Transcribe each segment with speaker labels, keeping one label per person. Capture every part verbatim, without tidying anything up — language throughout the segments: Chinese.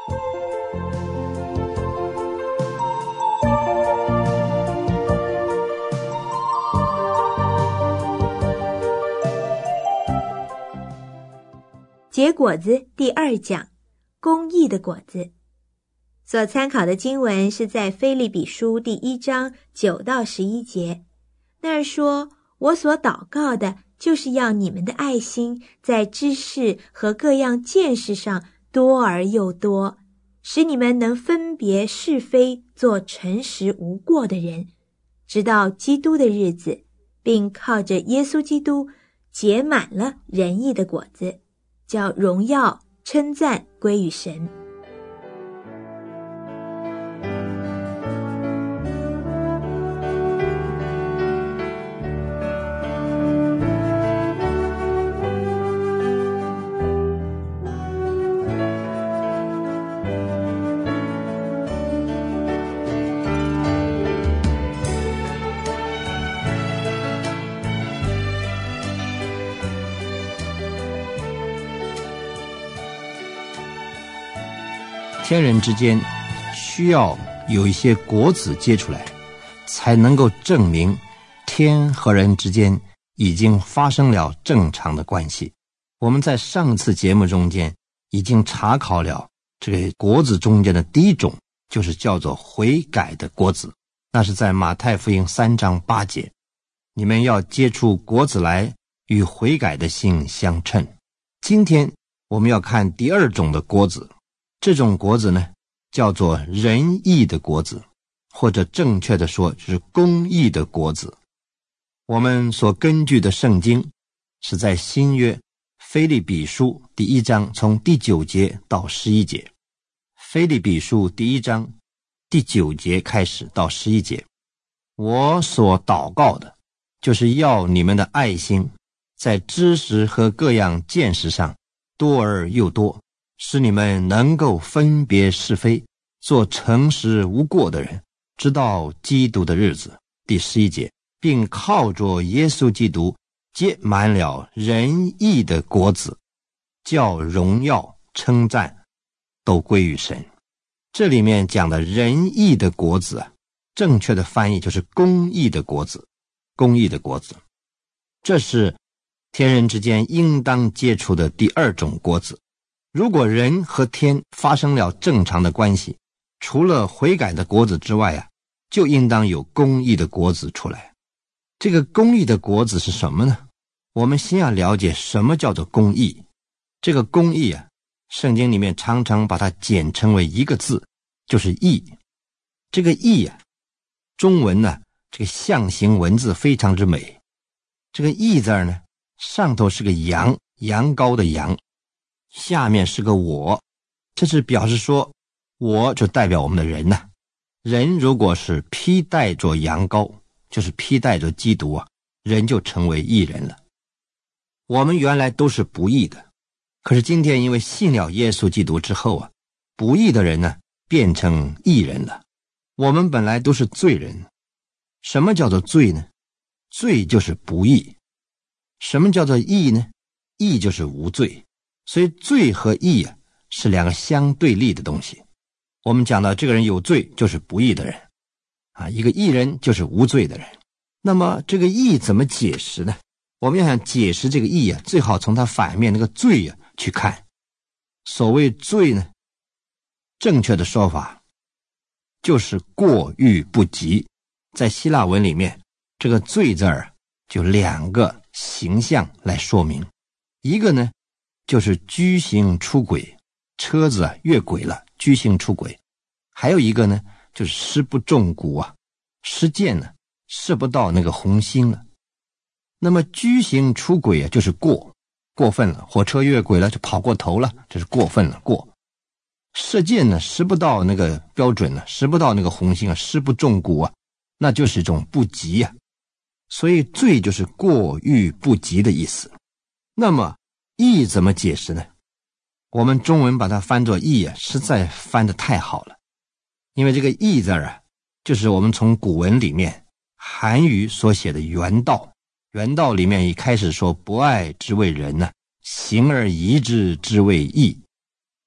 Speaker 1: 结果子第二讲，公义的果子。所参考的经文是在腓立比书第一章九到十一节，那儿说，我所祷告的就是要你们的爱心在知识和各样见识上多而又多，使你们能分别是非，做诚实无过的人，直到基督的日子，并靠着耶稣基督结满了仁义的果子，叫荣耀称赞归于神。
Speaker 2: 天人之间需要有一些果子结出来，才能够证明天和人之间已经发生了正常的关系。我们在上次节目中间已经查考了这个果子中间的第一种，就是叫做悔改的果子，那是在马太福音三章八节，你们要结出果子来，与悔改的心相称。今天我们要看第二种的果子，这种果子呢，叫做仁义的果子，或者正确的说是公义的果子。我们所根据的圣经是在新约腓立比书第一章从第九节到十一节。腓立比书第一章第九节开始到十一节，我所祷告的就是要你们的爱心在知识和各样见识上多而又多，使你们能够分别是非，做诚实无过的人，直到基督的日子。第十一节，并靠着耶稣基督结满了仁义的果子，叫荣耀称赞都归于神。这里面讲的仁义的果子啊，正确的翻译就是公义的果子，公义的果子，这是天人之间应当接触的第二种果子。如果人和天发生了正常的关系，除了悔改的果子之外啊，就应当有公义的果子出来。这个公义的果子是什么呢？我们先要了解什么叫做公义。这个公义啊，圣经里面常常把它简称为一个字，就是义。这个义啊，中文呢，这个象形文字非常之美。这个义字呢，上头是个羊，羊羔的羊，下面是个我，这是表示说，我就代表我们的人呐。人如果是披戴着羊羔，就是披戴着基督啊，人就成为义人了。我们原来都是不义的，可是今天因为信了耶稣基督之后啊，不义的人呢，变成义人了。我们本来都是罪人。什么叫做罪呢？罪就是不义。什么叫做义呢？义就是无罪。所以罪和义啊，是两个相对立的东西。我们讲到这个人有罪就是不义的人啊，一个义人就是无罪的人。那么这个义怎么解释呢？我们要想解释这个义啊，最好从它反面那个罪啊去看。所谓罪呢，正确的说法就是过于不及。在希腊文里面，这个罪字儿就两个形象来说明。一个呢，就是居行出轨，车子啊越轨了，居行出轨。还有一个呢，就是施不中鼓啊，施箭呢射不到那个红心了。那么居行出轨啊，就是过过分了，火车越轨了，就跑过头了，这是过分了，过。射箭呢，施不到那个标准了，施不到那个红心啊，施不中鼓啊，那就是一种不及啊。所以罪就是过于不及的意思。那么义怎么解释呢？我们中文把它翻作义啊，实在翻得太好了。因为这个义字啊，就是我们从古文里面韩语所写的原道。原道里面一开始说，不爱之为人呢、啊，行而疑之之为义。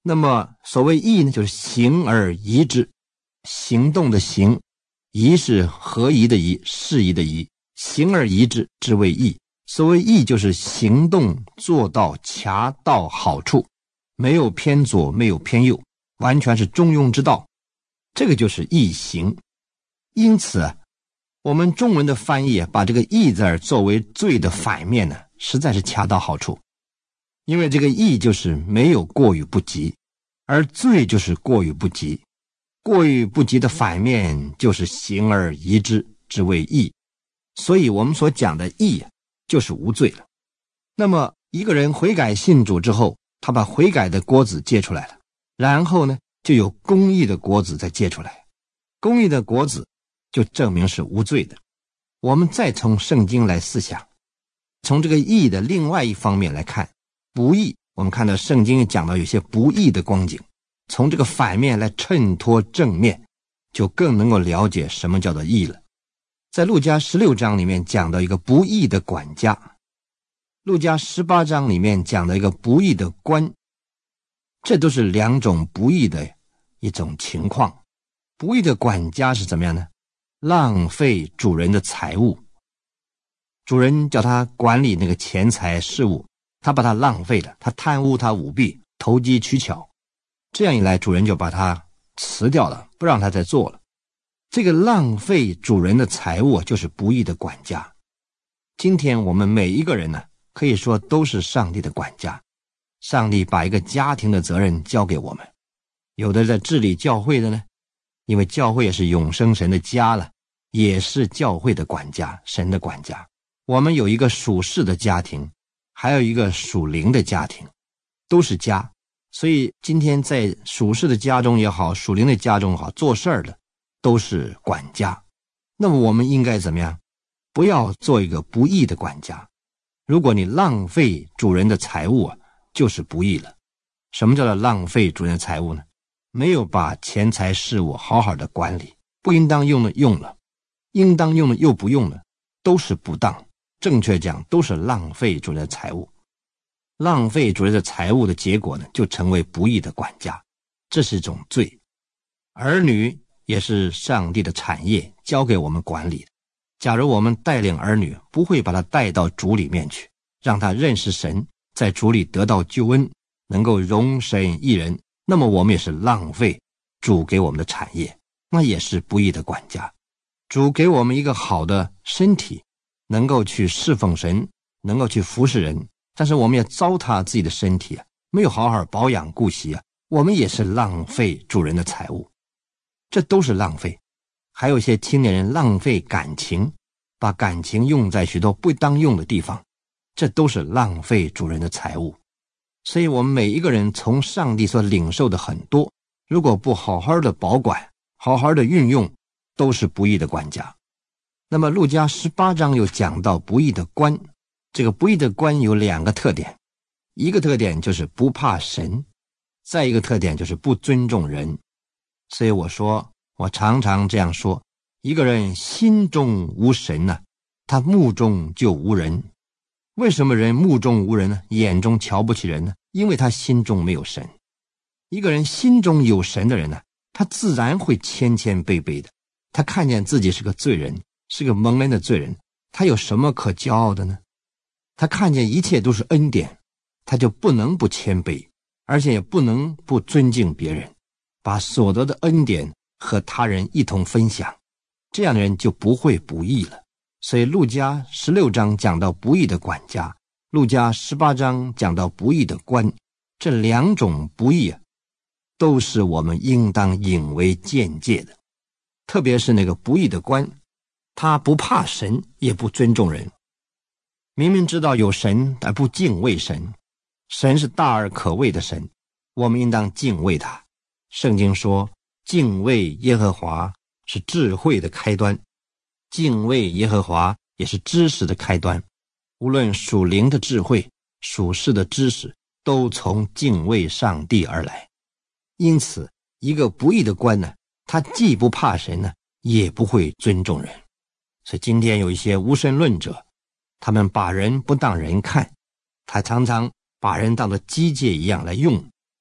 Speaker 2: 那么所谓义呢，就是行而宜之，行动的行，宜是合宜的宜，适宜的宜，行而宜之之谓义。所谓义就是行动做到恰到好处，没有偏左，没有偏右，完全是中庸之道，这个就是义行。因此我们中文的翻译把这个义字作为罪的反面呢，实在是恰到好处。因为这个义就是没有过于不及，而罪就是过于不及。过于不及的反面就是行而宜之之谓义。所以我们所讲的义就是无罪了。那么一个人悔改信主之后，他把悔改的果子结出来了，然后呢就有公义的果子再结出来，公义的果子就证明是无罪的。我们再从圣经来思想，从这个义的另外一方面来看，不义，我们看到圣经讲到有些不义的光景，从这个反面来衬托正面，就更能够了解什么叫做义了。在路加十六章里面讲到一个不义的管家，路加十八章里面讲到一个不义的官，这都是两种不义的一种情况。不义的管家是怎么样呢？浪费主人的财物，主人叫他管理那个钱财事务，他把它浪费了，他贪污，他舞弊，投机取巧，这样一来主人就把他辞掉了，不让他再做了。这个浪费主人的财物就是不义的管家。今天我们每一个人呢，可以说都是上帝的管家。上帝把一个家庭的责任交给我们，有的在治理教会的呢，因为教会也是永生神的家了，也是教会的管家，神的管家。我们有一个属世的家庭，还有一个属灵的家庭，都是家。所以今天在属世的家中也好，属灵的家中也好，做事儿的都是管家。那么我们应该怎么样？不要做一个不义的管家。如果你浪费主人的财物啊，就是不义了。什么叫做浪费主人的财物呢？没有把钱财事务好好的管理，不应当用的用了，应当用的又不用了，都是不当。正确讲，都是浪费主人的财物。浪费主人的财物的结果呢，就成为不义的管家，这是一种罪。儿女也是上帝的产业，交给我们管理的。假如我们带领儿女，不会把他带到主里面去，让他认识神，在主里得到救恩，能够容神一人，那么我们也是浪费主给我们的产业，那也是不义的管家。主给我们一个好的身体，能够去侍奉神，能够去服侍人，但是我们也糟蹋自己的身体啊，没有好好保养顾惜啊，我们也是浪费主人的财物，这都是浪费。还有一些青年人浪费感情，把感情用在许多不当用的地方，这都是浪费主人的财物。所以我们每一个人从上帝所领受的很多，如果不好好的保管，好好的运用，都是不义的管家。那么路加十八章又讲到不义的官，这个不义的官有两个特点，一个特点就是不怕神，再一个特点就是不尊重人。所以我说，我常常这样说，一个人心中无神呢、啊，他目中就无人。为什么人目中无人呢？眼中瞧不起人呢？因为他心中没有神。一个人心中有神的人呢、啊，他自然会谦谦卑卑的。他看见自己是个罪人，是个蒙恩的罪人，他有什么可骄傲的呢？他看见一切都是恩典，他就不能不谦卑，而且也不能不尊敬别人，把所得的恩典和他人一同分享，这样的人就不会不义了。所以路加十六章讲到不义的管家，路加十八章讲到不义的官，这两种不义啊，都是我们应当引为鉴戒的。特别是那个不义的官，他不怕神，也不尊重人，明明知道有神，但不敬畏神。神是大而可畏的神，我们应当敬畏他。圣经说，敬畏耶和华是智慧的开端，敬畏耶和华也是知识的开端。无论属灵的智慧，属世的知识，都从敬畏上帝而来。因此一个不义的官呢，他既不怕神呢，也不会尊重人。所以今天有一些无神论者，他们把人不当人看，他常常把人当作机械一样来用，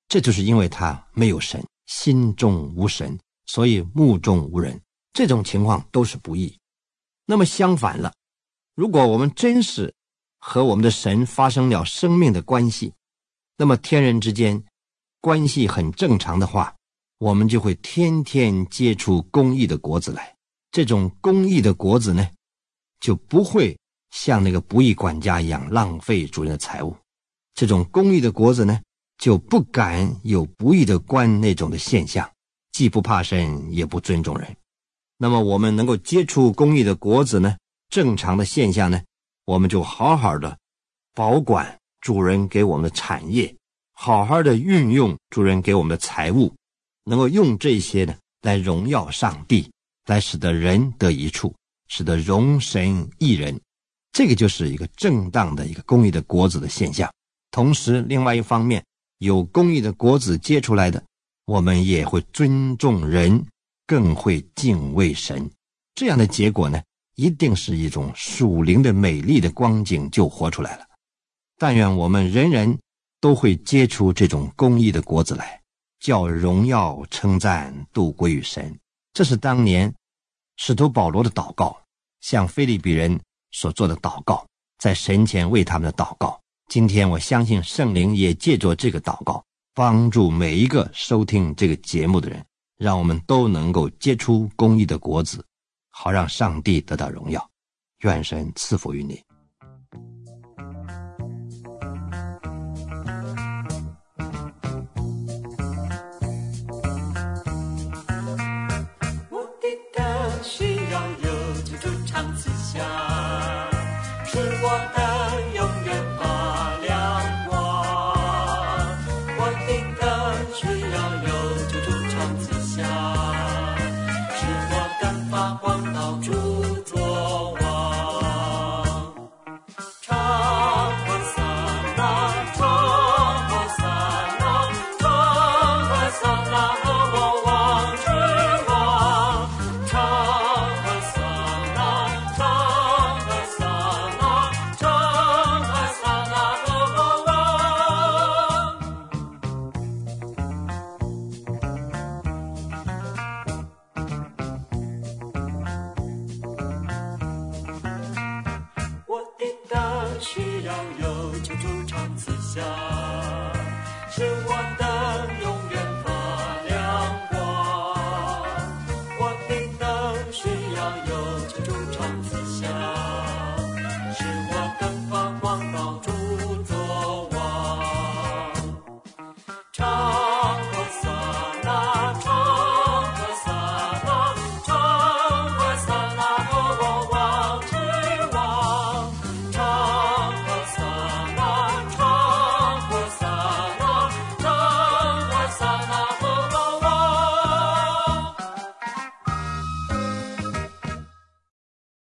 Speaker 2: 这就是因为他没有神，心中无神，所以目中无人。这种情况都是不义。那么相反了，如果我们真是和我们的神发生了生命的关系，那么天人之间关系很正常的话，我们就会天天结出公义的果子来。这种公义的果子呢，就不会像那个不义管家一样浪费主人的财物。这种公义的果子呢，就不敢有不义的官那种的现象，既不怕神，也不尊重人。那么我们能够结出公义的果子呢，正常的现象呢，我们就好好的保管主人给我们的产业，好好的运用主人给我们的财物，能够用这些呢来荣耀上帝，来使得人得益处，使得荣神益人。这个就是一个正当的一个公义的果子的现象。同时另外一方面，有公义的果子结出来的，我们也会尊重人，更会敬畏神。这样的结果呢，一定是一种属灵的美丽的光景就活出来了。但愿我们人人都会结出这种公义的果子来，叫荣耀称赞都归于神。这是当年使徒保罗的祷告，向腓立比人所做的祷告，在神前为他们的祷告。今天我相信圣灵也借着这个祷告，帮助每一个收听这个节目的人，让我们都能够结出公义的果子，好让上帝得到荣耀。愿神赐福于你。
Speaker 3: 我的灯需要有主主常赐下，是我的永远发亮光。我的灯需要有主主常赐下，是我灯发光到处作王。唱和撒那，唱和撒那，唱和撒那。